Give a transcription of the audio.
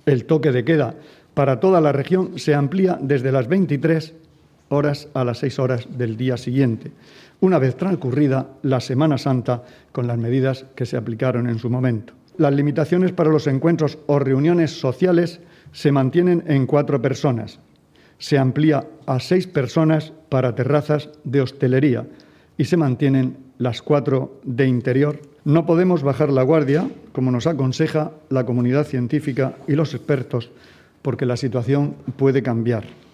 El toque de queda para toda la región se amplía desde las 23 horas a las 6 horas del día siguiente, una vez transcurrida la Semana Santa con las medidas que se aplicaron en su momento. Las limitaciones para los encuentros o reuniones sociales se mantienen en 4 personas. Se amplía a 6 personas para terrazas de hostelería y se mantienen las 4 de interior. No podemos bajar la guardia, como nos aconseja la comunidad científica y los expertos, porque la situación puede cambiar.